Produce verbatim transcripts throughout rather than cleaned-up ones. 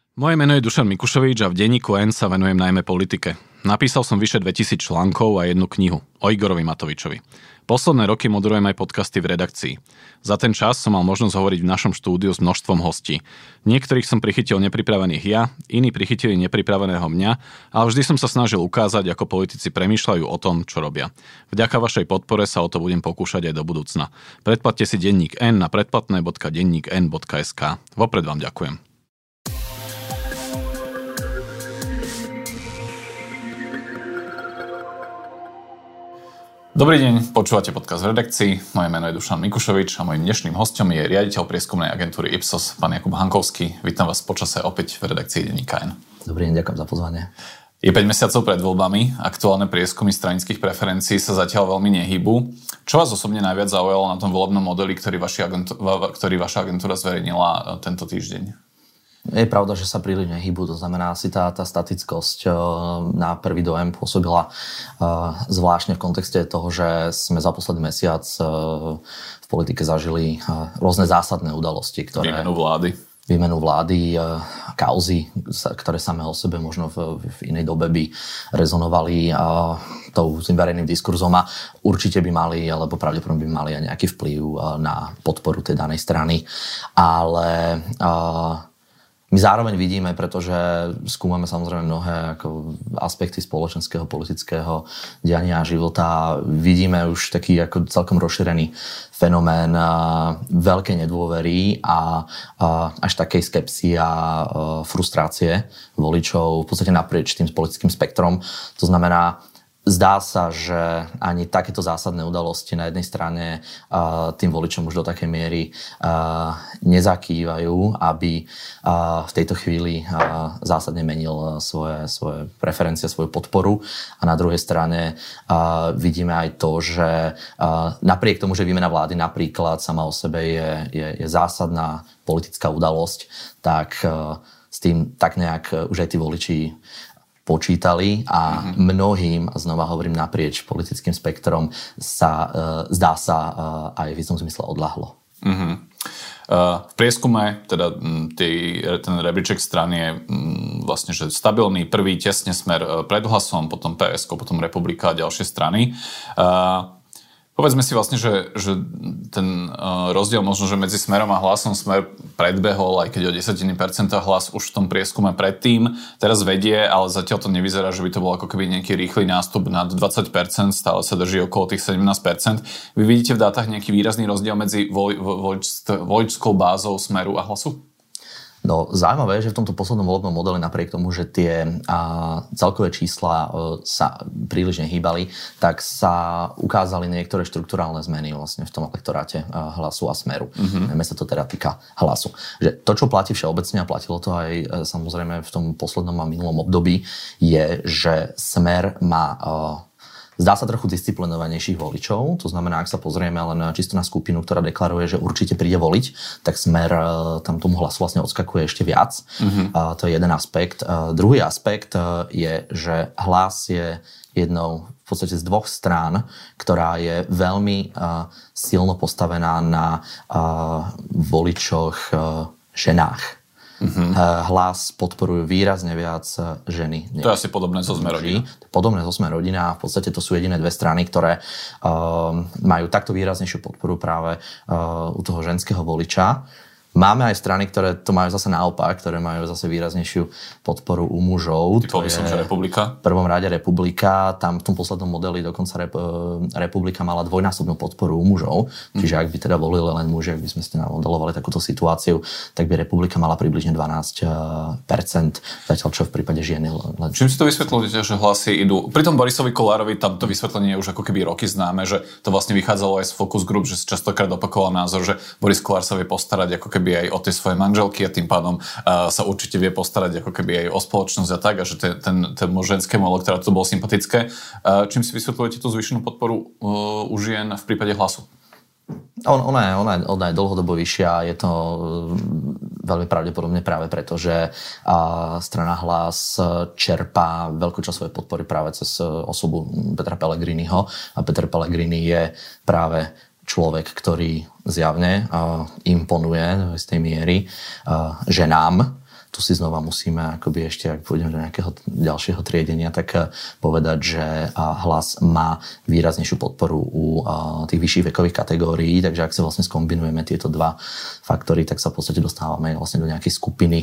Moje meno je Dušan Mikušovič a v denníku N sa venujem najmä politike. Napísal som vyše dvetisíc článkov a jednu knihu o Igorovi Matovičovi. Posledné roky moderujem aj podcasty v redakcii. Za ten čas som mal možnosť hovoriť v našom štúdiu s množstvom hostí. Niektorých som prichytil nepripravených ja, iní prichytili nepripraveného mňa, ale vždy som sa snažil ukázať, ako politici premýšľajú o tom, čo robia. Vďaka vašej podpore sa o to budem pokúšať aj do budúcna. Predplatte si denník N na predplatné bodka denník n bodka es ká. Vopred vám ďakujem. Dobrý deň, počúvate podcast v redakcii. Moje meno je Dušan Mikušovič a mojím dnešným hosťom je riaditeľ prieskumnej agentúry Ipsos, pán Jakub Hankovský. Vítam vás počase opäť v redakcii denníka N. Dobrý deň, ďakujem za pozvanie. Je päť mesiacov pred voľbami, aktuálne prieskumy stranických preferencií sa zatiaľ veľmi nehýbu. Čo vás osobne najviac zaujalo na tom volebnom modeli, ktorý, agentú- ktorý vaša agentúra zverejnila tento týždeň? Je pravda, že sa príliš nehýbu, to znamená asi tá, tá statickosť na prvý dojem pôsobila zvláštne v kontexte toho, že sme za posledný mesiac v politike zažili rôzne zásadné udalosti, ktoré... Výmenu vlády. výmenu vlády, kauzy, ktoré samé o sebe možno v, v inej dobe by rezonovali a, tou tým verejným diskurzom a určite by mali, alebo pravdepodobne by mali aj nejaký vplyv na podporu tej danej strany. Ale a, my zároveň vidíme, pretože skúmame samozrejme mnohé ako aspekty spoločenského, politického diania a života. Vidíme už taký ako celkom rozšírený fenomén veľkej nedôvery a, a až takej skepsy a frustrácie voličov v podstate naprieč tým politickým spektrom. To znamená, zdá sa, že ani takéto zásadné udalosti na jednej strane uh, tým voličom už do takej miery uh, nezakývajú, aby uh, v tejto chvíli uh, zásadne menil svoje, svoje preferencie, svoju podporu. A na druhej strane uh, vidíme aj to, že uh, napriek tomu, že výmena vlády napríklad sama o sebe je, je, je zásadná politická udalosť, tak uh, s tým tak nejak už aj tí voliči počítali a mm-hmm. mnohým, a znova hovorím naprieč politickým spektrom, sa e, zdá sa e, aj v istom zmysle odľahlo. Mm-hmm. Uh, v prieskume, teda tý, ten rebríček strany je m, vlastne že stabilný, prvý tesne Smer pred Hlasom, potom pé es ká, potom Republika a ďalšie strany. Uh, Povedzme si vlastne, že, že ten uh, rozdiel možno, že medzi Smerom a Hlasom Smer predbehol, aj keď o desať percent Hlas už v tom prieskume predtým, teraz vedie, ale zatiaľ to nevyzerá, že by to bol ako keby nejaký rýchly nástup nad dvadsať percent, stále sa drží okolo tých sedemnásť percent. Vy vidíte v dátach nejaký výrazný rozdiel medzi voli, volič, voličskou bázou Smeru a Hlasu? No, zaujímavé je, že v tomto poslednom volebnom modeli, napriek tomu, že tie a, celkové čísla a, sa príliš nehýbali, tak sa ukázali niektoré štrukturálne zmeny vlastne v tom elektoráte a, Hlasu a Smeru. Mm-hmm. Najmä sa to teda týka Hlasu. Že to, čo platí všeobecne, a platilo to aj a, samozrejme v tom poslednom a minulom období, je, že Smer má a, zdá sa trochu disciplinovanejších voličov. To znamená, ak sa pozrieme len čisto na skupinu, ktorá deklaruje, že určite príde voliť, tak Smer tam tomu Hlasu vlastne odskakuje ešte viac. Mm-hmm. A to je jeden aspekt. A druhý aspekt je, že Hlas je jednou v podstate z dvoch strán, ktorá je veľmi uh, silno postavená na uh, voličoch uh, ženách. Mm-hmm. Hlas podporujú výrazne viac ženy. To je asi podobné so Sme rodina. Podobné so Sme rodina a v podstate to sú jediné dve strany, ktoré uh, majú takto výraznejšiu podporu práve uh, u toho ženského voliča. Máme aj strany, ktoré to majú zase naopak, ktoré majú zase výraznejšiu podporu u mužov. Typoval by som, že Republika. V prvom rade Republika. Tam v tom poslednom modeli dokonca rep, Republika mala dvojnásobnú podporu u mužov. Mm. Čiže ak by teda volili len muži, ak by sme ste namodelovali takúto situáciu, tak by Republika mala približne dvanásť percent. Zatiaľ čo v prípade žien len... Čím si to vysvetľujete, že hlasy idú? Pri tom Borisovi Kollárovi tam to vysvetlenie je už ako keby roky známe, že to vlastne vychádzalo aj z focus group, že častokrát opakoval názor, že Boris Kollár sa vie postarať ako keby aj o tie svoje manželky a tým pádom uh, sa určite vie postarať ako keby aj o spoločnosť a tak a že ten, ten, ten ženskému elektorátu to bolo sympatické. Uh, čím si vysvetľujete tú zvýšenú podporu uh, u žien v prípade Hlasu? On, ona, je, ona, je, ona je dlhodobo vyššia, je to veľmi pravdepodobne práve preto, že uh, strana Hlas čerpá veľkú časť svojej podpory práve cez osobu Petra Pellegriniho a Peter Pellegrini je práve človek, ktorý zjavne uh, imponuje do istej miery uh, ženám. tu si znova musíme akoby ešte, ak pôjdeme do nejakého ďalšieho triedenia, tak povedať, že Hlas má výraznejšiu podporu u tých vyšších vekových kategórií, takže ak si vlastne skombinujeme tieto dva faktory, tak sa v podstate dostávame vlastne do nejakej skupiny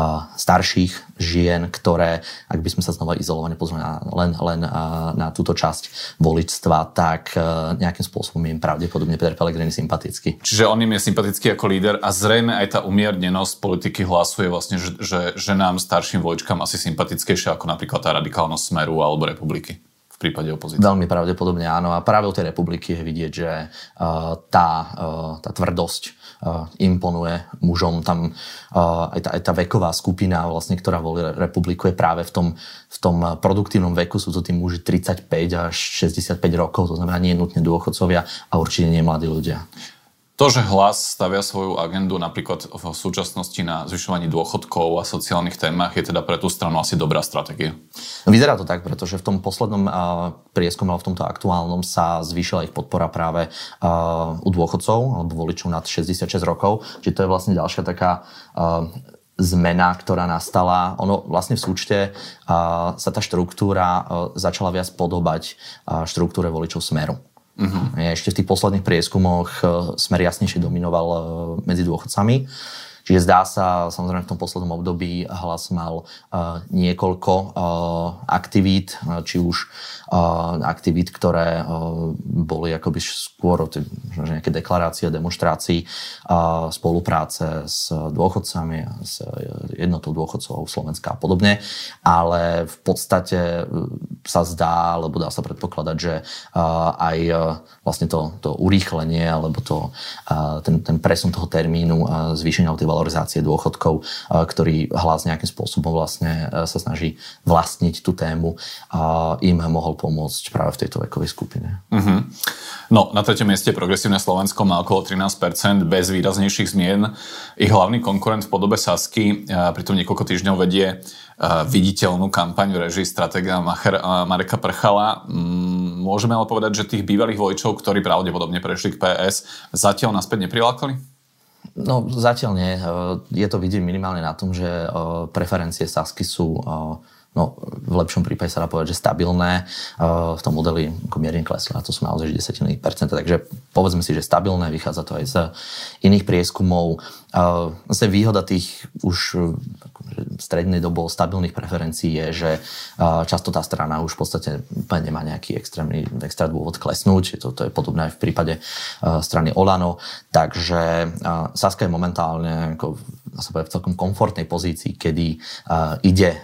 starších žien, ktoré, ak by sme sa znova izolovane pozreli len, len na túto časť voličstva, tak nejakým spôsobom je im pravdepodobne Peter Pellegrini sympatický. Čiže on im je sympatický ako líder a zrejme aj tá umiernenosť politiky Hlasu je vlastne, že, že, že nám starším voličkám asi sympatickejšia ako napríklad tá radikálnosť Smeru alebo Republiky v prípade opozície. Veľmi pravdepodobne áno. A práve u tej Republiky je vidieť, že uh, tá, uh, tá tvrdosť uh, imponuje mužom. Tam uh, aj, tá, aj tá veková skupina, vlastne, ktorá volí Republiku, je práve v tom, v tom produktívnom veku. Sú to tí muži tridsaťpäť až šesťdesiatpäť rokov, to znamená nie nutne dôchodcovia a určite nie mladí ľudia. To, že Hlas stavia svoju agendu napríklad v súčasnosti na zvyšovaní dôchodkov a sociálnych témach, je teda pre tú stranu asi dobrá stratégia? Vyzerá to tak, pretože v tom poslednom uh, prieskume, ale v tomto aktuálnom sa zvýšila ich podpora práve uh, u dôchodcov alebo voličov nad šesťdesiatšesť rokov. Čiže to je vlastne ďalšia taká uh, zmena, ktorá nastala. Ono vlastne v súčte uh, sa tá štruktúra uh, začala viac podobať uh, štruktúre voličov Smeru. Uh-huh. Ešte v tých posledných prieskumoch Smer jasnejšie dominoval medzi dôchodcami. Čiže zdá sa, samozrejme v tom poslednom období Hlas mal uh, niekoľko uh, aktivít, uh, či už uh, aktivít, ktoré uh, boli akoby skôr t- nejaké deklarácie, demonštrácií, uh, spolupráce s dôchodcami, s jednotou dôchodcov Slovenska a podobne. Ale v podstate sa zdá, alebo dá sa predpokladať, že uh, aj uh, vlastne to, to urýchlenie, alebo to, uh, ten, ten presun toho termínu uh, zvýšenia tej valorizácie dôchodkov, ktorý Hlas nejakým spôsobom vlastne sa snaží vlastniť tú tému, im mohol pomôcť práve v tejto vekovej skupine. Uh-huh. No, na treťom mieste Progresívne Slovensko má okolo trinásť percent bez výraznejších zmien. Ich hlavný konkurent v podobe Sasky pritom niekoľko týždňov vedie viditeľnú kampaň v režii stratéga Mareka Prchala. Môžeme ale povedať, že tých bývalých voličov, ktorí pravdepodobne prešli k pé es, zatiaľ naspäť neprilákali? No zatiaľ nie. Je to vidieť minimálne na tom, že preferencie Sasky sú no, v lepšom prípade sa dá povedať, že stabilné. V tom modeli ako mierne klesli, a to sú naozaj desatiny percenta. Takže povedzme si, že stabilné, vychádza to aj z iných prieskumov. Zase výhoda tých už strednej dobo stabilných preferencií je, že často tá strana už v podstate nemá nejaký extrémny, extra dôvod klesnúť. To, to je podobné aj v prípade strany Olano. Takže Saska je momentálne ako, v celkom komfortnej pozícii, kedy ide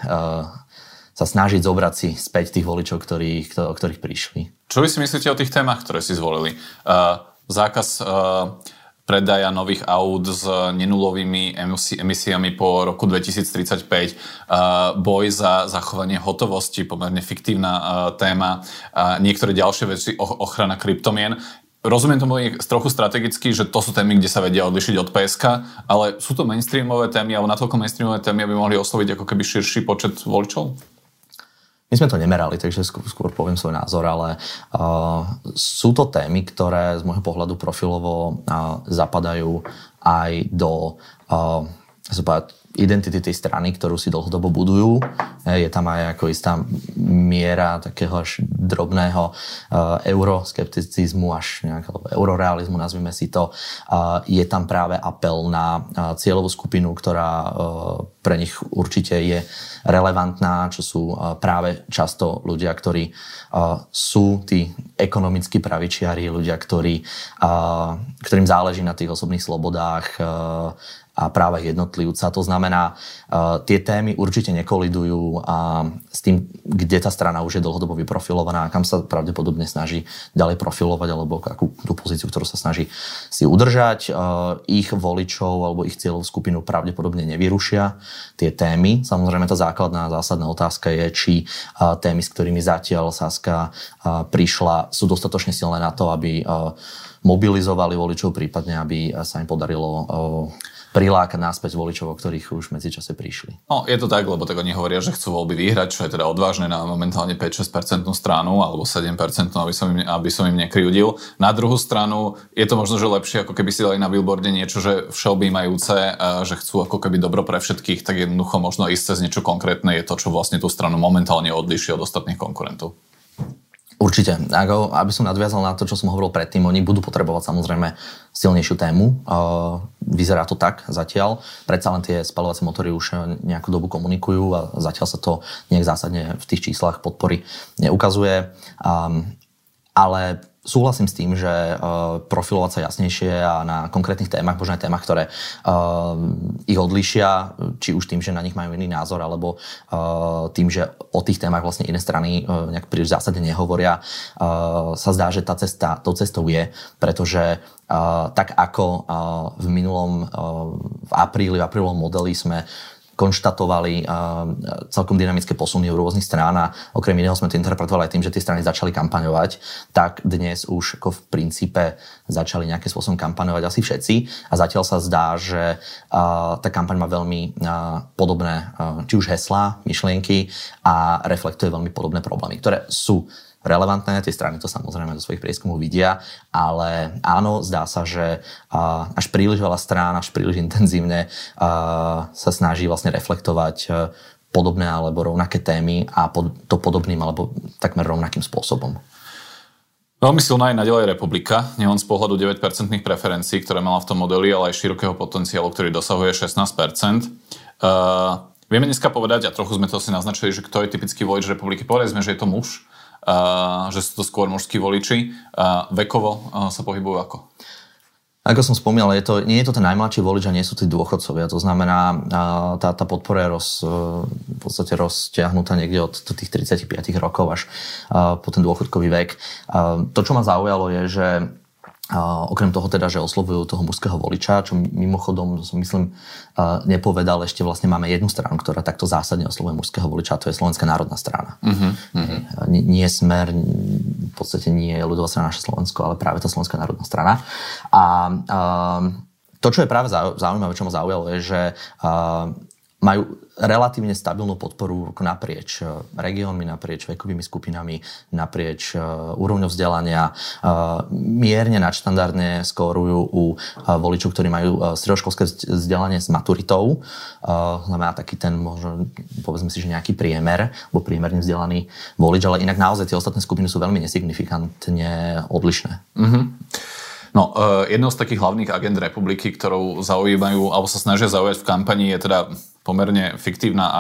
sa snažiť zobrať si späť tých voličov, ktorých, ktorých prišli. Čo vy si myslíte o tých témach, ktoré si zvolili? Uh, zákaz uh, predaja nových aut s nenulovými emisiami po roku dvetisíctridsaťpäť, uh, boj za zachovanie hotovosti, pomerne fiktívna uh, téma, uh, niektoré ďalšie veci, ochrana kryptomien. Rozumiem tomu trochu strategicky, že to sú témy, kde sa vedia odlišiť od pé es ká, ale sú to mainstreamové témy, alebo natoľko mainstreamové témy, aby mohli osloviť ako keby širší počet voličov? My sme to nemerali, takže skôr, skôr poviem svoj názor, ale uh, sú to témy, ktoré z môjho pohľadu profilovo uh, zapadajú aj do uh, identity tej strany, ktorú si dlhodobo budujú. Je tam aj ako istá miera takého až drobného uh, euroskepticizmu, až nejakého eurorealizmu, nazvime si to. Uh, je tam práve apel na uh, cieľovú skupinu, ktorá uh, pre nich určite je relevantná, čo sú uh, práve často ľudia, ktorí uh, sú tí ekonomicky pravičiari, ľudia, ktorí, uh, ktorým záleží na tých osobných slobodách uh, a právach jednotlivca. To znamená, uh, tie témy určite nekolidujú uh, s tým, kde tá strana už je dlhodobo vyprofilovaná, kam sa pravdepodobne snaží ďalej profilovať, alebo akú tú pozíciu, ktorú sa snaží si udržať. Uh, ich voličov alebo ich cieľovú skupinu pravdepodobne nevyrušia tie témy. Samozrejme, tá základná zásadná otázka je, či uh, témy, s ktorými zatiaľ Saska uh, prišla, sú dostatočne silné na to, aby uh, mobilizovali voličov, prípadne aby sa im podarilo uh, prilákať naspäť voličov, o ktorých už medzičase prišli. No, je to tak, lebo tak oni hovoria, že chcú voľby vyhrať, čo je teda odvážne na momentálne päť až šesť percent stranu, alebo sedem percent, aby som im, aby som im nekryjudil. Na druhú stranu je to možno, že lepšie, ako keby si dali na billboarde niečo, že všeobjímajúce, že chcú ako keby dobro pre všetkých, tak jednoducho možno ísť cez niečo konkrétne je to, čo vlastne tú stranu momentálne odlíši od ostatných konkurentov. Určite. Ako, aby som nadviazal na to, čo som hovoril predtým, oni budú potrebovať samozrejme silnejšiu tému. Vyzerá to tak zatiaľ. Predsa len tie spaľovacie motory už nejakú dobu komunikujú a zatiaľ sa to nejak zásadne v tých číslach podpory neukazuje. Ale súhlasím s tým, že uh, profilovať sa jasnejšie a na konkrétnych témach, možno aj témach, ktoré uh, ich odlíšia, či už tým, že na nich majú iný názor, alebo uh, tým, že o tých témach vlastne iné strany uh, nejak príliš zásadne nehovoria, uh, sa zdá, že tá cesta, tou cestou je, pretože uh, tak ako uh, v minulom, uh, v apríli, v aprílovom modeli sme konštatovali uh, celkom dynamické posuny v rôznych strán a okrem iného sme to interpretovali aj tým, že tie strany začali kampaňovať, tak dnes už ako v princípe začali nejakým spôsobom kampaňovať asi všetci a zatiaľ sa zdá, že uh, tá kampaň má veľmi uh, podobné uh, či už heslá, myšlienky a reflektuje veľmi podobné problémy, ktoré sú relevantné, tie strany to samozrejme do svojich prieskumov vidia, ale áno, zdá sa, že uh, až príliš veľa strán, až príliš intenzívne uh, sa snaží vlastne reflektovať uh, podobné alebo rovnaké témy a pod, to podobným alebo takmer rovnakým spôsobom. Veľmi silná je naďalej Republika, nielen z pohľadu deväť percentných preferencií, ktoré mala v tom modeli, ale aj širokého potenciálu, ktorý dosahuje šestnásť percent. Uh, vieme dneska povedať, a trochu sme to si naznačili, že kto je typický volič Republiky, povedzme, že je to muž, Uh, že sú to skôr mužskí voliči. Uh, vekovo uh, sa pohybujú ako? Ako som spomínal, je to, nie je to ten najmladší volič a nie sú tí dôchodcovia. To znamená, uh, tá, tá podpora je roz, uh, v podstate rozťahnutá niekde od tých tridsaťpäť rokov až uh, po ten dôchodkový vek. Uh, to, čo ma zaujalo, je, že Uh, okrem toho teda, že oslovujú toho mužského voliča, čo mimochodom som myslím uh, nepovedal, ešte vlastne máme jednu stranu, ktorá takto zásadne oslovuje mužského voliča, a to je Slovenská národná strana. Uh-huh, uh-huh. Nie, nie Smer, v podstate nie je ľudová strana Naše Slovensko, ale práve tá Slovenská národná strana. A uh, to, čo je práve zaujímavé, čo ma zaujalo, je, že uh, majú relatívne stabilnú podporu naprieč regiónmi, naprieč vekovými skupinami, naprieč uh, úrovňou vzdelania. Uh, mierne nadštandardne skórujú u uh, voličov, ktorí majú uh, stredoškolské vzdelanie s maturitou. Uh, znamená taký ten, možno povedzme si, že nejaký priemer, alebo priemerne vzdelaný volič, ale inak naozaj tie ostatné skupiny sú veľmi nesignifikantne odlišné. Mm-hmm. No, uh, jednou z takých hlavných agend Republiky, ktorou zaujímajú, alebo sa snažia zaujať v kampani, je teda pomerne fiktívna a,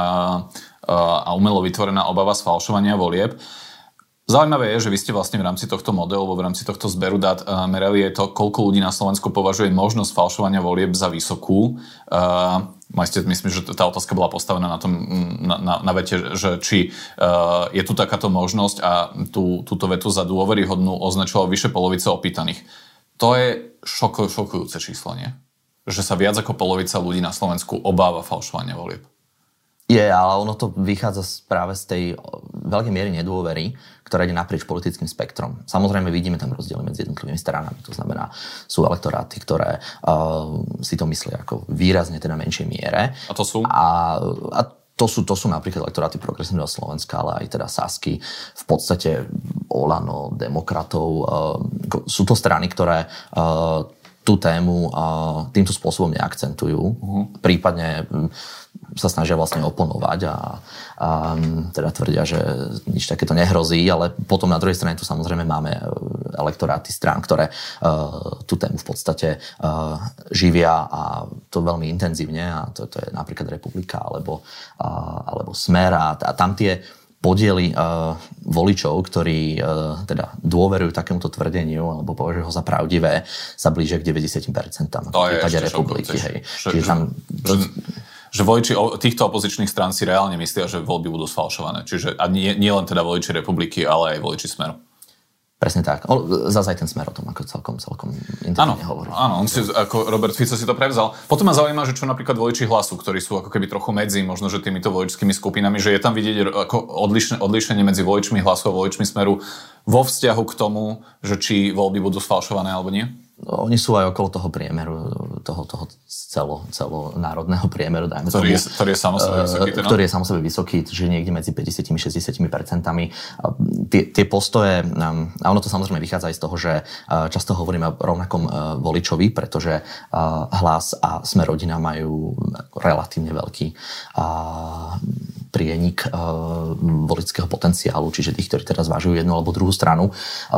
a umelo vytvorená obava z falšovania volieb. Zaujímavé je, že vy ste vlastne v rámci tohto modelu, alebo v rámci tohto zberu dát uh, merali je to, koľko ľudí na Slovensku považuje možnosť falšovania volieb za vysokú. Uh, Majste, myslím, že tá otázka bola postavená na tom, na, na, na vete, že či uh, je tu takáto možnosť a tú, túto vetu za dôveryhodnú označoval vyše polovice opýtaných. To je šoko, šokujúce číslo, nie? Že sa viac ako polovica ľudí na Slovensku obáva falšovania volieb. Je, ale ono to vychádza práve z tej veľkej miery nedôvery, ktorá ide naprieč politickým spektrom. Samozrejme vidíme tam rozdiely medzi jednotlivými stranami. To znamená, sú elektoráty, ktoré uh, si to myslia ako výrazne teda menšej miere. A to sú? A, a to sú, to sú napríklad elektoráty Progresívneho Slovenska, ale aj teda Sasky, v podstate Olano, demokratov. Uh, sú to strany, ktoré uh, tú tému uh, týmto spôsobom neakcentujú. Uh-huh. Prípadne um, sa snažia vlastne oponovať a, a teda tvrdia, že nič takéto nehrozí, ale potom na druhej strane tu samozrejme máme elektoráty strán, ktoré uh, tú tému v podstate uh, živia a to veľmi intenzívne a to, to je napríklad Republika alebo, uh, alebo Smer a, a tam tie podiely uh, voličov, ktorí uh, teda dôverujú takémuto tvrdeniu alebo považujú ho za pravdivé, sa blíže k deväťdesiat percent v prípade Republiky. Hej. Že, Čiže tam... Že, že voliči týchto opozičných strán si reálne myslia, že voľby budú sfalšované. Čiže a nie, nie len teda voliči Republiky, ale aj voliči Smeru. Presne tak. Zas aj ten Smer o tom ako celkom, celkom intenzívne hovorí. Áno, on si, ako Robert Fico si to prevzal. Potom ma zaujíma, že čo napríklad voliči Hlasu, ktorí sú ako keby trochu medzi možno, že týmito voličskými skupinami, že je tam vidieť ako odlišné, odlišenie medzi voličmi Hlasu a voličmi Smeru vo vzťahu k tomu, že či voľby budú sfalšované alebo nie? Oni sú aj okolo toho priemeru, toho, toho celo, celonárodného priemeru, dajme ktorý tomu. Je, ktorý je samo sebe vysoký. Teda? Ktorý je samo sebe vysoký, že niekde medzi päťdesiat až šesťdesiat percentami. Tie, tie postoje, a ono to samozrejme vychádza aj z toho, že často hovoríme o rovnakom voličovi, pretože Hlas a Sme rodina majú relatívne veľký prienik voličského potenciálu, čiže tých, ktorí teraz zvažujú jednu alebo druhú stranu.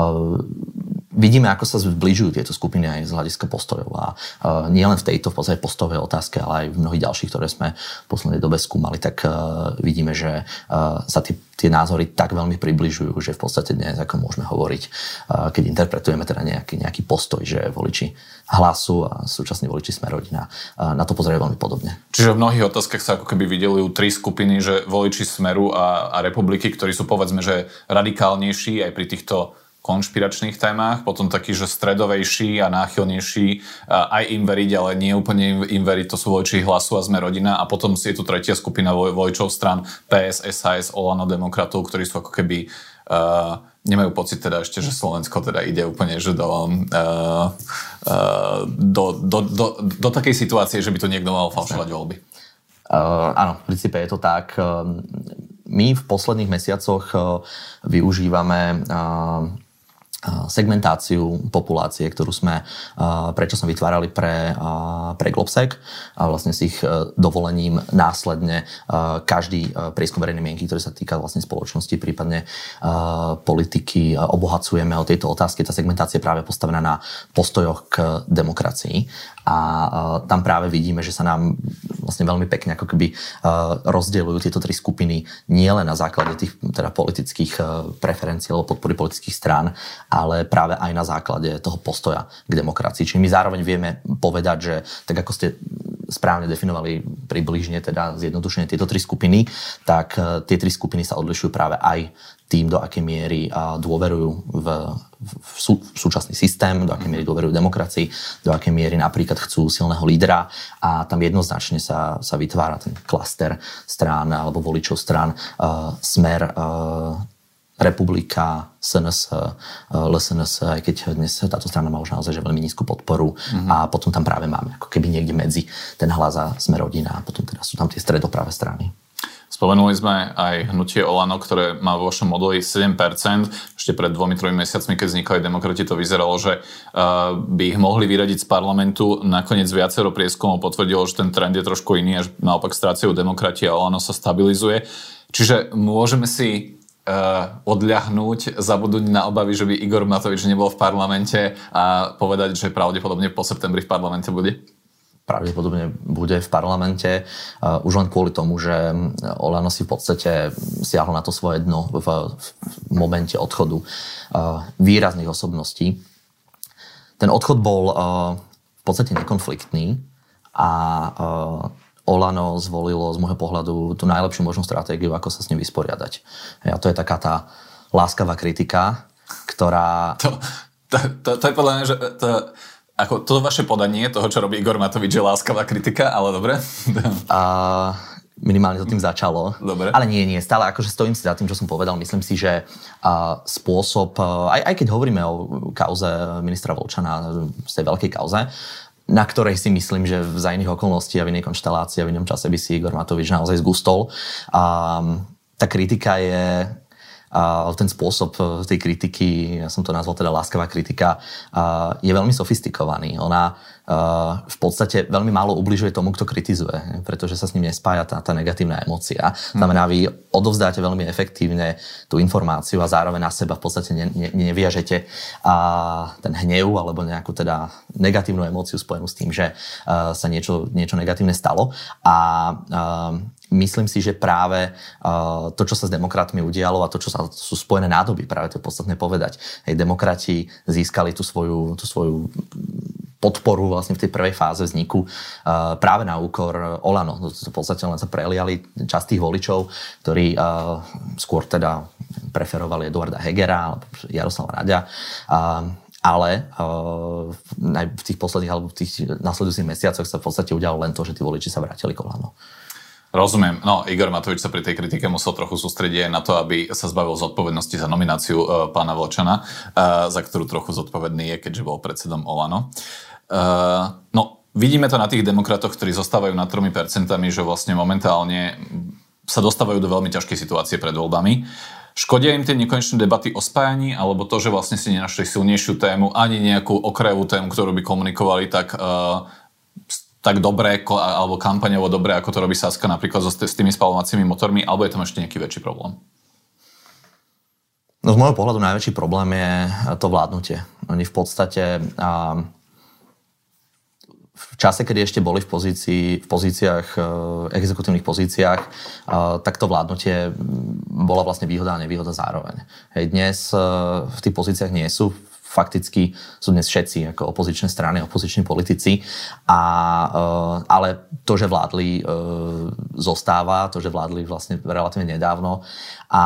Vidíme, ako sa zbližujú tieto skupiny aj z hľadiska postojov. A uh, nie len v tejto v podstate postojovej otázke, ale aj v mnohých ďalších, ktoré sme v poslednej dobe skúmali, tak uh, vidíme, že uh, sa tie, tie názory tak veľmi približujú, že v podstate dnes ako môžeme hovoriť, uh, keď interpretujeme teda nejaký, nejaký postoj, že voliči Hlasu a súčasní voliči Sme rodina uh, na to pozerajú veľmi podobne. Čiže v mnohých otázkach sa ako keby vydelujú tri skupiny, že voliči Smeru a, a Republiky, ktorí sú povedzme, že radikálnejší aj pri týchto konšpiračných témach, potom taký, že stredovejší a náchylnejší aj im veriť, ale nie úplne im veriť, to sú voliči Hlasu a Sme rodina, a potom je tu tretia skupina voličov strán pé es, es a es, Olano, demokratov, ktorí sú ako keby uh, nemajú pocit teda ešte, že Slovensko teda ide úplne že do, uh, uh, do, do, do, do takej situácie, že by to niekto mal falšovať voľby. Uh, áno, v princípe je to tak. My v posledných mesiacoch uh, využívame uh, segmentáciu populácie, ktorú sme uh, predčasom vytvárali pre, uh, pre Globsec, a vlastne s ich uh, dovolením následne uh, každý uh, prieskum verejnej mienky, ktorý sa týka vlastne spoločnosti, prípadne uh, politiky, uh, obohacujeme o tejto otázky. Tá segmentácia je práve postavená na postojoch k demokracii a uh, tam práve vidíme, že sa nám vlastne veľmi pekne ako keby uh, rozdeľujú tieto tri skupiny nielen na základe tých teda politických uh, preferencií alebo podpory politických strán, ale práve aj na základe toho postoja k demokracii. Čiže my zároveň vieme povedať, že tak ako ste správne definovali približne, teda zjednodušene tieto tri skupiny, tak tie tri skupiny sa odlišujú práve aj tým, do akej miery dôverujú v, v, sú, v súčasný systém, do akej miery dôverujú demokracii, do akej miery napríklad chcú silného lídra, a tam jednoznačne sa, sa vytvára ten klaster strán alebo voličov strán uh, Smer, uh, Republika, es en es, el es en es, aj keď dnes táto strana má už naozaj že veľmi nízku podporu, mm-hmm. a potom tam práve máme ako keby niekde medzi ten Hlas a Sme rodina, a potom teda sú tam tie stredopravé strany. Spomenuli sme aj hnutie Olano, ktoré má vo vašom modeli sedem percent. Ešte pred dvomi, tromi mesiacmi, keď vznikali demokrati, to vyzeralo, že uh, by ich mohli vyradiť z parlamentu. Nakoniec viacero prieskumov potvrdilo, že ten trend je trošku iný a že naopak strácajú demokrati a Olano sa stabilizuje. Čiže môžeme si Uh, odľahnúť, zabudnúť na obavy, že by Igor Matovič nebol v parlamente a povedať, že pravdepodobne po septembri v parlamente bude? Pravdepodobne bude v parlamente. Uh, už len kvôli tomu, že Olano si v podstate siahlo na to svoje dno v, v momente odchodu uh, výrazných osobností. Ten odchod bol uh, v podstate nekonfliktný a uh, Olano zvolilo z môjho pohľadu tú najlepšiu možnú stratégiu, ako sa s ním vysporiadať. A to je taká tá láskavá kritika, ktorá... To, to, to, to je podľa mňa, že to, ako to vaše podanie toho, čo robí Igor Matovič, je láskavá kritika, ale dobre. A minimálne to tým začalo. Dobre. Ale nie, nie, stále akože stojím si za tým, čo som povedal. Myslím si, že uh, spôsob, uh, aj, aj keď hovoríme o kauze ministra Vlčana, z tej veľkej kauze, na ktorej si myslím, že za iných okolností a v inej konštelácii a v inom čase by si Igor Matovič naozaj zgustol. A tá kritika je, a ten spôsob tej kritiky, ja som to nazval teda láskavá kritika, je veľmi sofistikovaný. Ona v podstate veľmi málo ubližuje tomu, kto kritizuje, pretože sa s ním nespája tá, tá negatívna emócia. Znamená, vy odovzdáte veľmi efektívne tú informáciu a zároveň na seba v podstate ne, ne, neviažete a ten hnev alebo nejakú teda negatívnu emóciu spojenú s tým, že uh, sa niečo, niečo negatívne stalo. A uh, myslím si, že práve uh, to, čo sa s demokratmi udialo a to, čo sa sú spojené nádoby, práve to je podstatné povedať. Hej, demokrati získali tú svoju, tú svoju podporu vlastne v tej prvej fáze vzniku uh, práve na úkor Olano. To, to v podstate len sa preliali časť tých voličov, ktorí uh, skôr teda preferovali Eduarda Hegera alebo Jaroslava Naďa. Uh, ale uh, v tých posledných alebo v tých nasledujúcich mesiacoch sa v podstate udialo len to, že tí voliči sa vrátili k Olano. Rozumiem. No, Igor Matovič sa pri tej kritike musel trochu sústrediť na to, aby sa zbavil zodpovednosti za nomináciu uh, pána Vlčana, uh, za ktorú trochu zodpovedný je, keďže bol predsedom Olano. Uh, no, vidíme to na tých demokratoch, ktorí zostávajú nad tromi percentami, že vlastne momentálne sa dostávajú do veľmi ťažkej situácie pred voľbami. Škodia im tie nekonečné debaty o spájaní, alebo to, že vlastne si nenašli silnejšiu tému, ani nejakú okrajovú tému, ktorú by komunikovali tak... Uh, tak dobré, alebo kampaňovo dobré, ako to robí Saska napríklad so, s tými spaľovacími motormi, alebo je tam ešte nejaký väčší problém? No z môjho pohľadu najväčší problém je to vládnutie. Oni v podstate a, v čase, kedy ešte boli v, pozícii, v pozíciách, exekutívnych pozíciách, a, tak to vládnutie bola vlastne výhoda a nevýhoda zároveň. Hej, dnes v tých pozíciách nie sú. Fakticky sú dnes všetci ako opozičné strany, opoziční politici, a, ale to, že vládli, zostáva, to, že vládli vlastne relatívne nedávno, a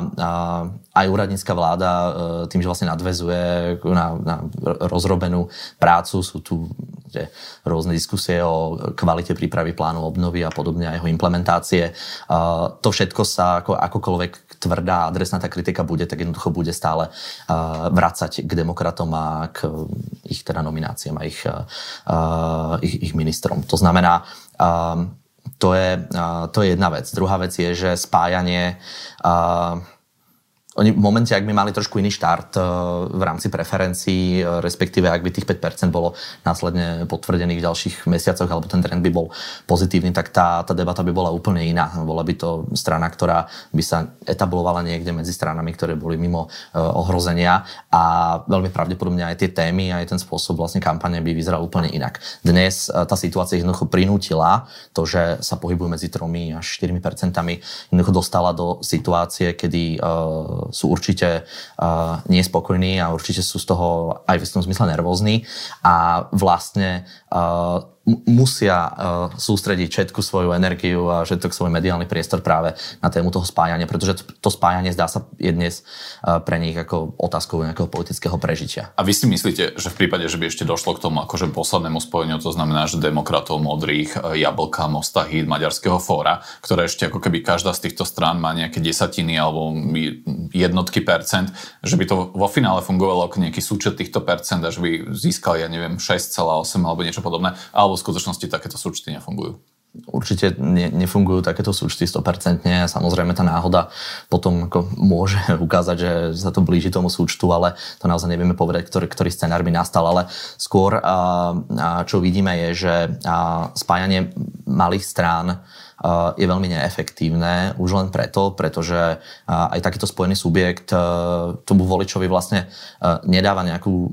aj úradnícka vláda tým, že vlastne nadväzuje na, na rozrobenú prácu, sú tu rôzne diskusie o kvalite prípravy plánu obnovy a podobne, a jeho implementácie. To všetko sa ako, akokoľvek tvrdá adresná tá kritika bude, tak jednoducho bude stále vracať k demokratom a k ich teda nomináciám a ich, ich, ich ministrom. To znamená, to je, to je jedna vec. Druhá vec je, že spájanie... Oni v momente, ak by mali trošku iný štart v rámci preferencií, respektíve ak by tých päť percent bolo následne potvrdených v ďalších mesiacoch, alebo ten trend by bol pozitívny, tak tá, tá debata by bola úplne iná. Bola by to strana, ktorá by sa etablovala niekde medzi stranami, ktoré boli mimo ohrozenia, a veľmi pravdepodobne aj tie témy, aj ten spôsob vlastne kampane by vyzeral úplne inak. Dnes tá situácia jednoducho prinútila to, že sa pohybujú medzi tromi až štyrmi percentami, jednoducho dostala do situácie, kedy sú určite uh, nespokojní a určite sú z toho aj v istom zmysle nervózni, a vlastne uh, musia uh, sústrediť všetku svoju energiu a všetok svoj mediálny priestor práve na tému toho spájania, pretože to spájanie, zdá sa, je dnes uh, pre nich ako otázkou nejakého politického prežitia. A vy si myslíte, že v prípade, že by ešte došlo k tomu akože poslednému spojeniu, to znamená, že demokratov, modrých, Jablka, Mosta, Híd, Maďarského fóra, ktoré ešte ako keby každá z týchto strán má nejaké desatiny alebo jednotky percent, že by to vo finále fungovalo ako nejaký súčet týchto percent a že by získali, ja neviem, šesť celá osem alebo niečo podobné, alebo v skutočnosti takéto súčty nefungujú? Určite ne, nefungujú takéto súčty sto percent. Samozrejme tá náhoda potom ako môže ukázať, že sa to blíži tomu súčtu, ale to naozaj nevieme povedať, ktorý, ktorý scenár by nastal. Ale skôr, a, a čo vidíme, je, že a, spájanie malých strán je veľmi neefektívne, už len preto, pretože aj takýto spojený subjekt tomu voličovi vlastne nedáva nejakú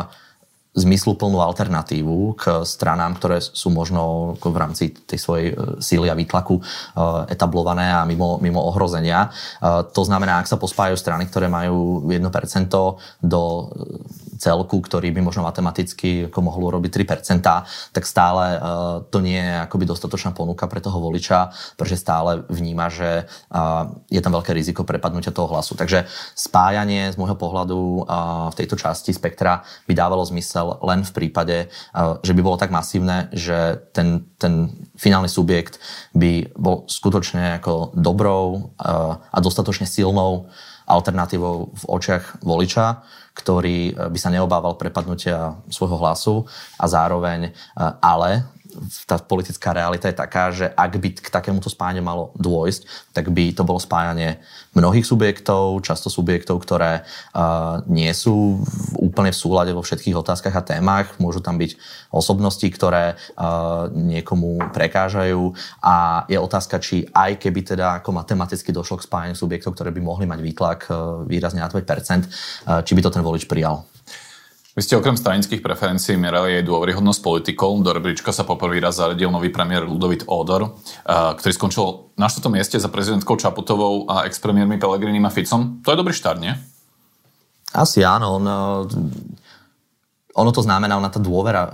zmysluplnú alternatívu k stranám, ktoré sú možno v rámci tej svojej síly a výtlaku etablované a mimo, mimo ohrozenia. To znamená, ak sa pospájajú strany, ktoré majú jedno percento do celku, ktorý by možno matematicky ako mohlo robiť tri percentá, tak stále to nie je akoby dostatočná ponuka pre toho voliča, pretože stále vníma, že je tam veľké riziko prepadnutia toho hlasu. Takže spájanie z môjho pohľadu v tejto časti spektra by dávalo zmysel len v prípade, že by bolo tak masívne, že ten, ten finálny subjekt by bol skutočne ako dobrou a dostatočne silnou alternatívou v očiach voliča, ktorý by sa neobával prepadnutia svojho hlasu, a zároveň ale tá politická realita je taká, že ak by k takémuto spájaniu malo dôjsť, tak by to bolo spájanie mnohých subjektov, často subjektov, ktoré uh, nie sú úplne v súlade vo všetkých otázkach a témach. Môžu tam byť osobnosti, ktoré uh, niekomu prekážajú, a je otázka, či aj keby teda ako matematicky došlo k spájaniu subjektov, ktoré by mohli mať výtlak uh, výrazne na päť percent, uh, či by to ten volič prijal. Vy ste okrem stranických preferencií merali aj dôveryhodnosť politikov. Do rebríčka sa poprvý raz zaradil nový premiér Ľudovít Ódor, ktorý skončil na štvrtom mieste za prezidentkou Čaputovou a ex-premiérmi Pellegrinim a Ficom. To je dobrý štart, nie? Asi áno. On ono to znamená, ona tá dôvera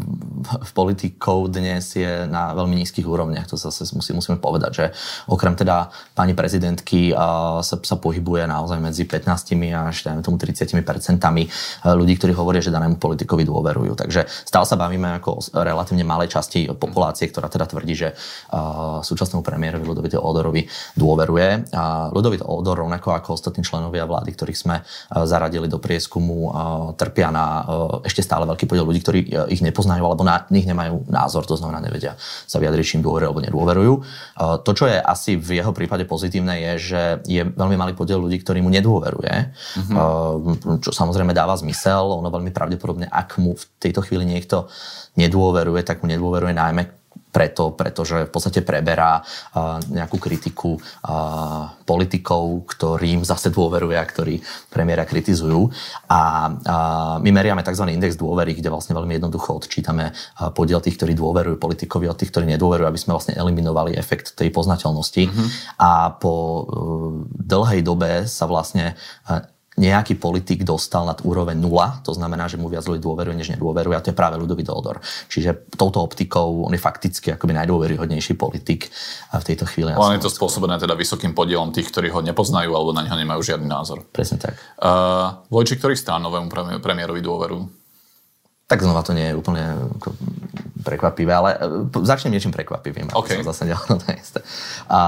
v politikov dnes je na veľmi nízkych úrovniach. To zase musí, musíme povedať, že okrem teda pani prezidentky sa, sa pohybuje naozaj medzi pätnásť až dajme tomu tridsať percentami ľudí, ktorí hovoria, že danému politikovi dôverujú. Takže stále sa bavíme ako o relatívne malej časti populácie, ktorá teda tvrdí, že súčasnému premiérovi Ľudovitovi Ódorovi dôveruje. Ľudovít Ódor, rovnako ako ostatní členovia vlády, ktorých sme zaradili do prieskumu, trpia na ešte stále veľký podiel ľudí, ktorí ich nepoznajú alebo na nich nemajú názor, to znamená nevedia sa vyjadriť, čím dôverujú alebo nedôverujú. To, čo je asi v jeho prípade pozitívne, je, že je veľmi malý podiel ľudí, ktorí mu nedôveruje, mm-hmm. čo samozrejme dáva zmysel. Ono veľmi pravdepodobne, ak mu v tejto chvíli niekto nedôveruje, tak mu nedôveruje najmä preto, pretože v podstate preberá uh, nejakú kritiku uh, politikov, ktorým zase dôveruje a ktorí premiéra kritizujú. A uh, my meriame tzv. Index dôvery, kde vlastne veľmi jednoducho odčítame uh, podiel tých, ktorí dôverujú politikovi od tých, ktorí nedôverujú, aby sme vlastne eliminovali efekt tej poznateľnosti. Mm-hmm. A po uh, dlhej dobe sa vlastne uh, nejaký politik dostal nad úroveň nula, to znamená, že mu viac ľudí dôveruje, než nedôveruje, a to je práve Ľudovít Ódor. Čiže touto optikou on je fakticky akoby najdôveryhodnejší politik v tejto chvíli. On je to spôsobené teda vysokým podielom tých, ktorí ho nepoznajú alebo na neho nemajú žiadny názor. Presne tak. Uh, voliči ktorých strán novému premiérovi dôverujú? Tak znova to nie je úplne prekvapivé, ale začnem niečím prekvapivým. Okay. Som zase ďalej to isté. A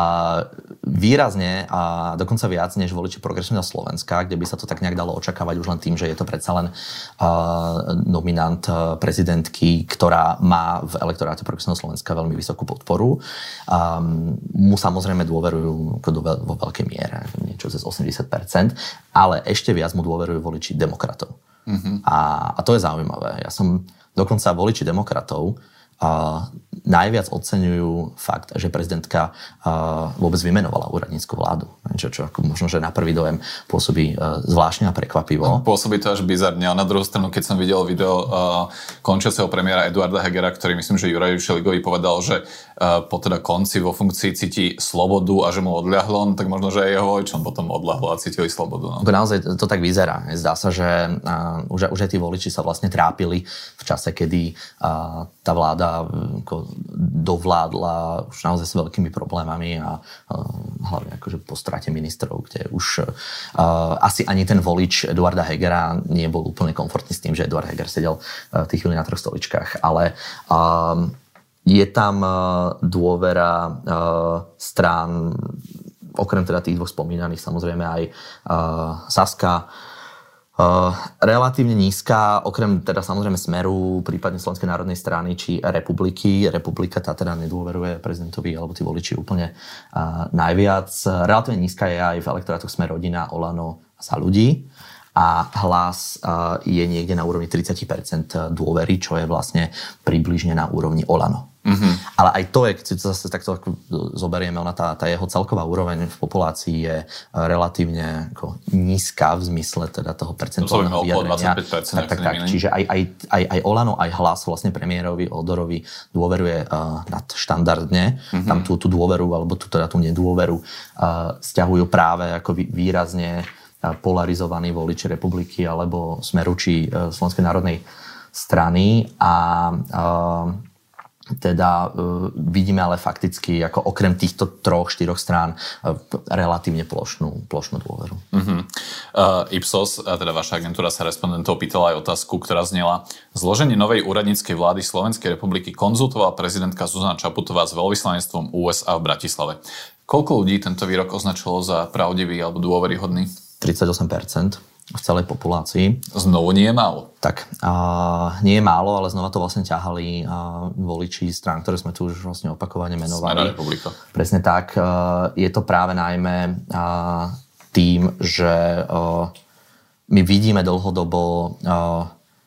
výrazne a dokonca viac než voliči Progresívneho Slovenska, kde by sa to tak nejak dalo očakávať už len tým, že je to predsa len uh, nominant prezidentky, ktorá má v elektoráte Progresívneho Slovenska veľmi vysokú podporu. Um, mu samozrejme dôverujú do, vo veľkej miere, niečo cez osemdesiat percent, ale ešte viac mu dôverujú voliči demokratov. Mm-hmm. A, a to je zaujímavé. Ja som dokonca voliči demokratov a najviac oceňujú fakt, že prezidentka a, vôbec vymenovala úradnícku vládu. Čo, čo ako možno, že na prvý dojem pôsobí a, zvláštne a prekvapivo. Pôsobí to až bizarne. A na druhú stranu, keď som videl video a, končiaceho premiéra Eduarda Hegera, ktorý myslím, že Jurajovi Šeligovi povedal, že a, po teda konci vo funkcii cíti slobodu a že mu odľahlo, tak možno, že aj jeho voličom potom odľahlo a cítili slobodu. No. Naozaj to tak vyzerá. Zdá sa, že a, už, už aj tí voliči sa vlastne trápili v čase, kedy a, tá vláda ako dovládla už naozaj s veľkými problémami a uh, hlavne akože po strate ministrov, kde už uh, asi ani ten volič Eduarda Hegera nie bol úplne komfortný s tým, že Eduard Heger sedel uh, tých chvíli na troch stoličkách, ale uh, je tam uh, dôvera uh, strán, okrem teda tých dvoch spomínaných, samozrejme aj uh, Saska, Uh, relatívne nízka, okrem teda samozrejme Smeru, prípadne Slovenskej národnej strany či Republiky. Republika tá teda nedôveruje prezidentovi alebo tí voliči úplne uh, najviac. Relatívne nízka je aj v elektorátoch Smer rodina, Olano a Za ľudí. A Hlas uh, je niekde na úrovni tridsať percent dôvery, čo je vlastne približne na úrovni Olano. Mm-hmm. Ale aj to je, keď si to zase takto zoberieme, ona tá, tá jeho celková úroveň v populácii je relatívne ako nízka v zmysle teda toho percentuálneho vyjadrenia. Tak, tak, tak. Čiže aj, aj, aj, aj Olano, aj Hlas vlastne premiérovi Ódorovi dôveruje uh, nadštandardne. Mm-hmm. Tam tú, tú dôveru, alebo tú, teda tú nedôveru uh, sťahujú práve ako výrazne polarizovaní voliči Republiky alebo Smeru či uh, Slovenskej národnej strany. A uh, teda uh, vidíme ale fakticky ako okrem týchto troch, štyroch strán uh, relatívne plošnú, plošnú dôveru. Uh-huh. Uh, Ipsos, uh, teda vaša agentúra sa respondentov pýtala aj otázku, ktorá znela: zloženie novej úradníckej vlády Slovenskej republiky konzultovala prezidentka Zuzana Čaputová s veľvyslanectvom ú es á v Bratislave. Koľko ľudí tento výrok označilo za pravdivý alebo dôveryhodný? tridsaťosem percent v celej populácii. Znovu nie je málo. Tak, uh, nie je málo, ale znova to vlastne ťahali uh, voliči strán, ktoré sme tu už vlastne opakovane menovali. Smer a Republika. Presne tak. Uh, je to práve najmä uh, tým, že uh, my vidíme dlhodobo uh,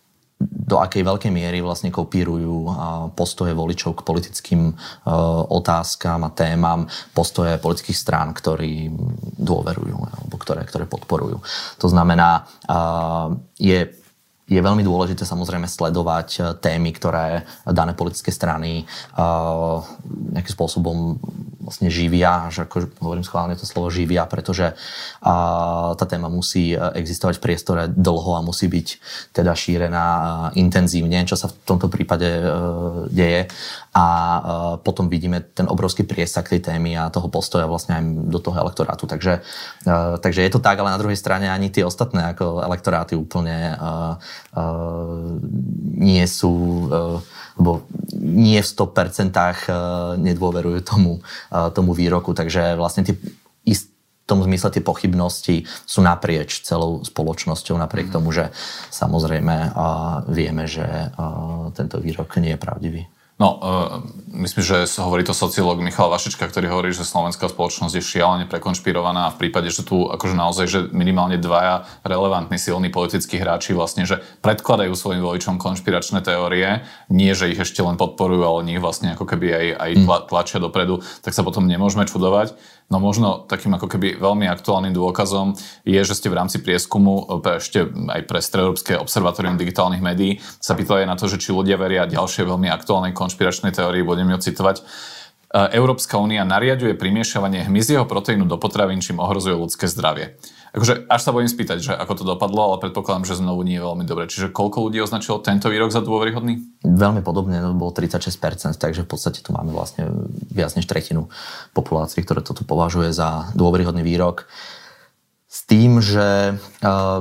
do akej veľkej miery vlastne kopírujú postoje voličov k politickým otázkam a témam, postoje politických strán, ktorí dôverujú alebo ktoré, ktoré podporujú. To znamená, je je veľmi dôležité samozrejme sledovať témy, ktoré dané politické strany uh, nejakým spôsobom vlastne živia, že ako hovorím schválne to slovo živia, pretože uh, tá téma musí existovať v priestore dlho a musí byť teda šírená uh, intenzívne, čo sa v tomto prípade uh, deje. A uh, potom vidíme ten obrovský priesah tej témy a toho postoja vlastne aj do toho elektorátu. Takže, uh, takže je to tak, ale na druhej strane ani tie ostatné ako elektoráty úplne uh, Uh, nie sú, uh, lebo nie v sto percent uh, nedôverujú tomu, uh, tomu výroku, takže vlastne tie, v tom zmysle tie pochybnosti sú naprieč celou spoločnosťou, napriek tomu, že samozrejme uh, vieme, že uh, tento výrok nie je pravdivý. No, uh, myslím, že hovorí to sociológ Michal Vašečka, ktorý hovorí, že slovenská spoločnosť je šialene prekonšpirovaná a v prípade, že tu akože naozaj, že minimálne dvaja relevantní silní politickí hráči vlastne, že predkladajú svojim voličom konšpiračné teórie, nie, že ich ešte len podporujú, ale nich vlastne ako keby aj, aj tlačia dopredu, tak sa potom nemôžeme čudovať. No možno takým ako keby veľmi aktuálnym dôkazom je, že ste v rámci prieskumu ešte aj pre Stredoeurópske observatórium digitálnych médií sa pýtali na to, že či ľudia veria ďalšie veľmi aktuálnej konšpiračnej teórii, budem ju citovať. Európska únia nariaďuje primiešavanie hmyzieho proteínu do potravín, čím ohrozuje ľudské zdravie. Akože až sa budem spýtať, že ako to dopadlo, ale predpokladám, že znovu nie je veľmi dobre. Čiže koľko ľudí označilo tento výrok za dôveryhodný? Veľmi podobne, to bolo tridsaťšesť percent, takže v podstate tu máme vlastne viac než tretinu populácie, ktoré toto považuje za dôveryhodný výrok. S tým, že uh,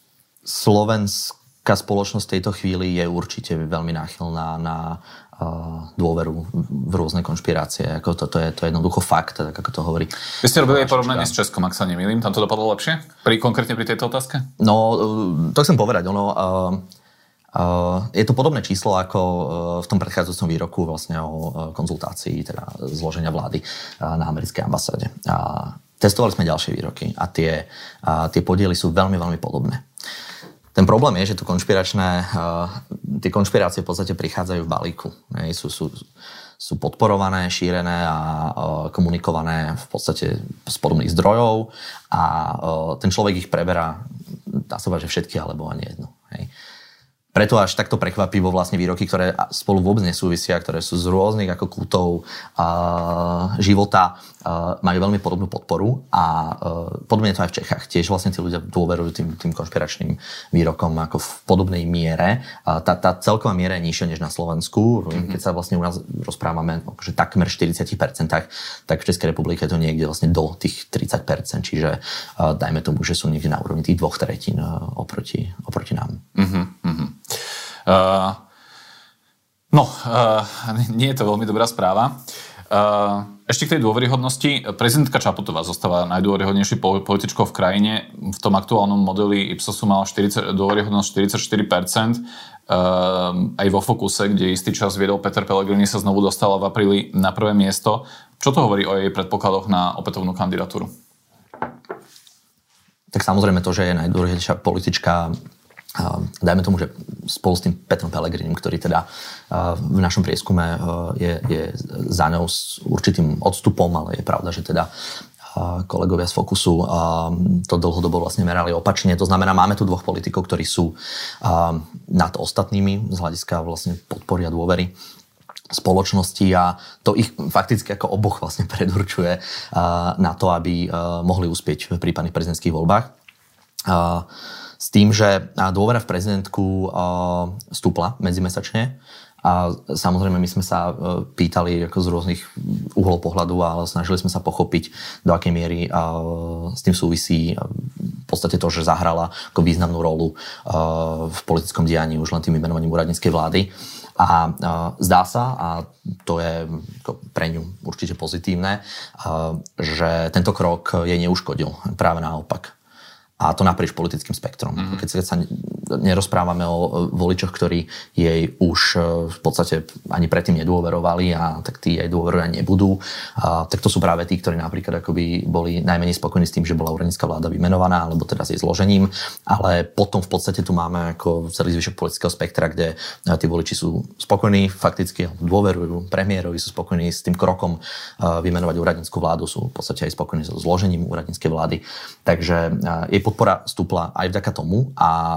slovenská spoločnosť v tejto chvíli je určite veľmi náchylná na dôveru v rôzne konšpirácie. Ako to, to, je, to je jednoducho fakt, tak ako to hovorí. Vy ste robili aj porovnanie s Českom, ak sa nemýlim. Tam to dopadlo lepšie? Pri, konkrétne pri tejto otázke? No, to chcem povedať. Ono, uh, uh, je to podobné číslo ako uh, v tom predchádzajúcom výroku vlastne o uh, konzultácii teda zloženia vlády uh, na americkej ambasáde. Uh, testovali sme ďalšie výroky a tie, uh, tie podiely sú veľmi, veľmi podobné. Ten problém je, že tu konšpiračné, uh, tie konšpirácie v podstate prichádzajú v balíku. Ne? Sú, sú, sú podporované, šírené a uh, komunikované v podstate z podobných zdrojov a uh, ten človek ich preberá, dá sa povedať, že všetky alebo ani jedno. Hej. Preto až takto prekvapivo vlastne výroky, ktoré spolu vôbec nesúvisia, ktoré sú z rôznych ako kútov uh, života, uh, majú veľmi podobnú podporu a uh, podobne to aj v Čechách. Tiež vlastne tí ľudia dôverujú tým, tým konšpiračným výrokom ako v podobnej miere. Uh, tá, tá celková miera je nižšia než na Slovensku. Mm-hmm. Keď sa vlastne u nás rozprávame že takmer štyridsať percent, tak v Českej republike je to niekde vlastne do tých tridsať percent. Čiže uh, dajme tomu, že sú niekde na úrovni tých dvoch tretín uh, oproti, oproti nám. Mm-hmm. Uh, no, uh, nie je to veľmi dobrá správa. Uh, ešte k tej dôveryhodnosti. Prezidentka Čaputová zostáva najdôveryhodnejšou političkou v krajine. V tom aktuálnom modeli Ipsosu mala štyridsať, dôveryhodnosť štyridsaťštyri percent. Uh, aj vo Fokuse, kde istý čas viedol Peter Pellegrini, sa znovu dostala v apríli na prvé miesto. Čo to hovorí o jej predpokladoch na opätovnú kandidatúru? Tak samozrejme to, že je najdôležitejšia politička, dajme tomu, že spolu s tým Petrom Pellegrinim, ktorý teda v našom prieskume je, je za ňou s určitým odstupom, ale je pravda, že teda kolegovia z Fokusu to dlhodobo vlastne merali opačne. To znamená, máme tu dvoch politikov, ktorí sú nad ostatnými z hľadiska vlastne podpory a dôvery spoločnosti a to ich fakticky ako oboch vlastne predurčuje na to, aby mohli uspieť v prípadných prezidentských voľbách. S tým, že dôvera v prezidentku stúpla medzimesačne a samozrejme my sme sa pýtali ako z rôznych uhlov pohľadu, ale snažili sme sa pochopiť, do akej miery s tým súvisí v podstate to, že zahrala ako významnú rolu v politickom dianí už len tým vymenovaním úradníckej vlády. A zdá sa, a to je pre ňu určite pozitívne, že tento krok jej neuškodil, práve naopak. A to naprieč politickým spektrom. Mm-hmm. Keď sa nerozprávame o voličoch, ktorí jej už v podstate ani predtým nedôverovali a tak tí jej dôverovať nebudú, a, tak to sú práve tí, ktorí napríklad akoby boli najmenej spokojní s tým, že bola úradnícka vláda vymenovaná, alebo teda s jej zložením. Ale potom v podstate tu máme ako celý zvyšok politického spektra, kde tí voliči sú spokojní, fakticky dôverujú premiérovi, sú spokojní s tým krokom vymenovať úradnícku vládu, sú v podstate aj spokojní so zložením úradníckej vlády. Takže jej podpora stúpla aj vďaka tomu a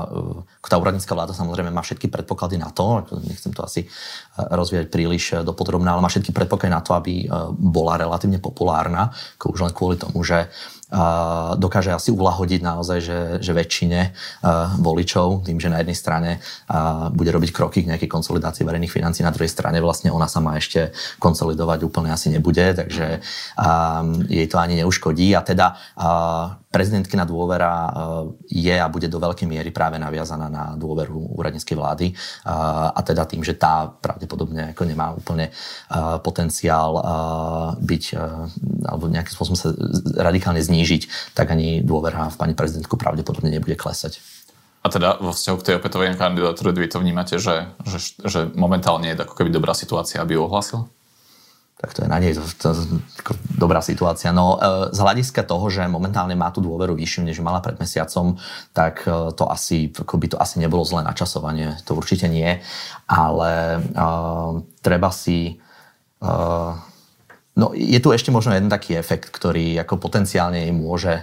tá úradnícka vláda samozrejme má všetky predpoklady na to, nechcem to asi rozvíjať príliš dopodrobná, ale má všetky predpoklady na to, aby bola relatívne populárna, už len kvôli tomu, že Uh, dokáže asi uľahodiť naozaj, že, že väčšine uh, voličov, tým, že na jednej strane uh, bude robiť kroky k nejakej konsolidácii verejných financií, na druhej strane vlastne ona sama ešte konsolidovať úplne asi nebude, takže um, jej to ani neuškodí a teda uh, prezidentkina dôvera uh, je a bude do veľkej miery práve naviazaná na dôveru úradníckej vlády uh, a teda tým, že tá pravdepodobne ako nemá úplne uh, potenciál uh, byť uh, alebo nejakým spôsobom sa radikálne znížiť, tak ani dôvera v pani prezidentku pravdepodobne nebude klesať. A teda vo vzťahu k tej opätovnej kandidatúre vy to vnímate, že, že, že momentálne je ako keby dobrá situácia, aby ju ohlásil? Tak to je na nej to, to, to, dobrá situácia. No z hľadiska toho, že momentálne má tú dôveru vyššiu, než mala pred mesiacom, tak to asi, by to asi nebolo zlé načasovanie. To určite nie. Ale uh, treba si... Uh, No je tu ešte možno jeden taký efekt, ktorý ako potenciálne jej môže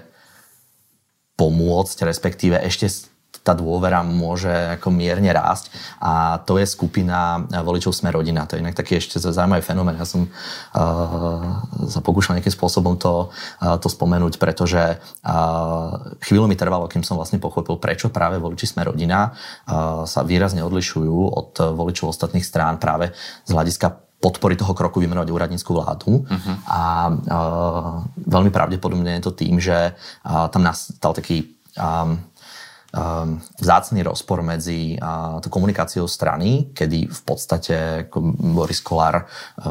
pomôcť, respektíve ešte tá dôvera môže ako mierne rásť a to je skupina voličov Sme rodina. To je inak taký ešte zaujímavý fenomén. Ja som uh, sa pokúšal nejakým spôsobom to, uh, to spomenúť, pretože uh, chvíľu mi trvalo, kým som vlastne pochopil, prečo práve voliči Sme rodina uh, sa výrazne odlišujú od voličov ostatných strán práve z hľadiska podpory toho kroku vymenovať úradnícku vládu. Uh-huh. A uh, veľmi pravdepodobne je to tým, že uh, tam nastal taký um, um, vzácny rozpor medzi uh, komunikáciou strany, kedy v podstate Boris Kollár uh,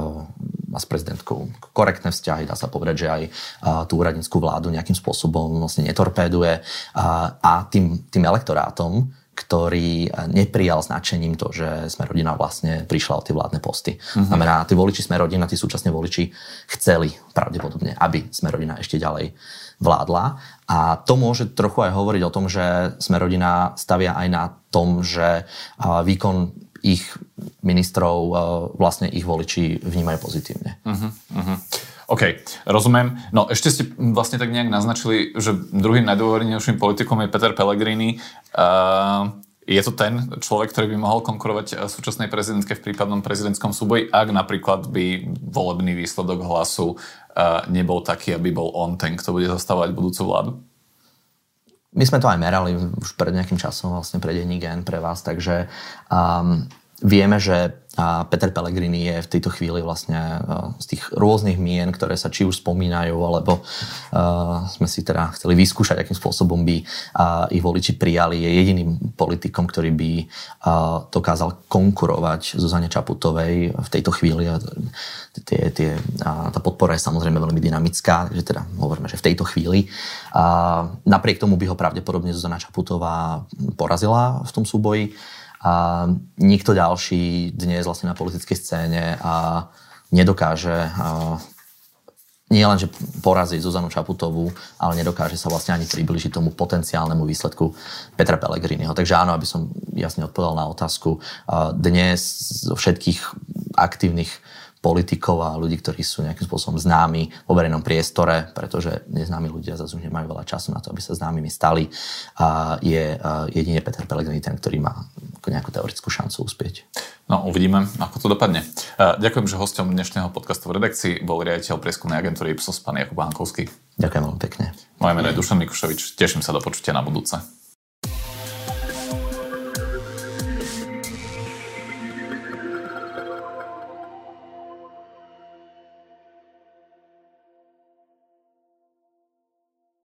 má s prezidentkou korektné vzťahy, dá sa povedať, že aj uh, tú úradnícku vládu nejakým spôsobom vlastne netorpéduje uh, a tým, tým elektorátom, ktorý neprijal značením to, že Sme rodina vlastne prišla o tie vládne posty. Mm-hmm. Znamená, tí voliči Sme rodina, tí súčasne voliči chceli pravdepodobne, aby Sme rodina ešte ďalej vládla. A to môže trochu aj hovoriť o tom, že Sme rodina stavia aj na tom, že výkon ich ministrov vlastne ich voliči vnímajú pozitívne. Mm-hmm. OK, rozumiem. No ešte ste vlastne tak nejak naznačili, že druhým najdôvernejším politikom je Peter Pellegrini. Uh, je to ten človek, ktorý by mohol konkurovať súčasnej prezidentke v prípadnom prezidentskom súboji, ak napríklad by volebný výsledok hlasu uh, nebol taký, aby bol on ten, kto bude zastávať budúcu vládu? My sme to aj merali už pred nejakým časom, vlastne pre denník N pre vás, takže um, vieme, že Peter Pellegrini je v tejto chvíli vlastne z tých rôznych mien, ktoré sa či už spomínajú, alebo uh, sme si teda chceli vyskúšať, akým spôsobom by uh, ich voliči prijali. Je jediným politikom, ktorý by uh, dokázal konkurovať Zuzane Čaputovej v tejto chvíli. Tie, tie, uh, tá podpora je samozrejme veľmi dynamická, že teda hovoríme, že v tejto chvíli. Uh, napriek tomu by ho pravdepodobne Zuzana Čaputová porazila v tom súboji. A nikto ďalší dnes vlastne na politickej scéne a nedokáže a nie len, že poraziť Zuzanu Čaputovú, ale nedokáže sa vlastne ani približiť tomu potenciálnemu výsledku Petra Pellegriniho. Takže áno, aby som jasne odpovedal na otázku, dnes zo všetkých aktívnych politikov a ľudí, ktorí sú nejakým spôsobom známi vo verejnom priestore, pretože neznámi ľudia zase už nemajú veľa času na to, aby sa známymi stali. A je jedine Peter Pellegrini ten, ktorý má nejakú teoretickú šancu uspieť. No, uvidíme, ako to dopadne. Ďakujem, že hosťom dnešného podcastu v redakcii bol riaditeľ prieskumnej agentúry Ipsos, pán Jakub Hankovský. Ďakujem veľmi pekne. Moje meno je Dušan Mikušovič. Teším sa do počutia na budúce.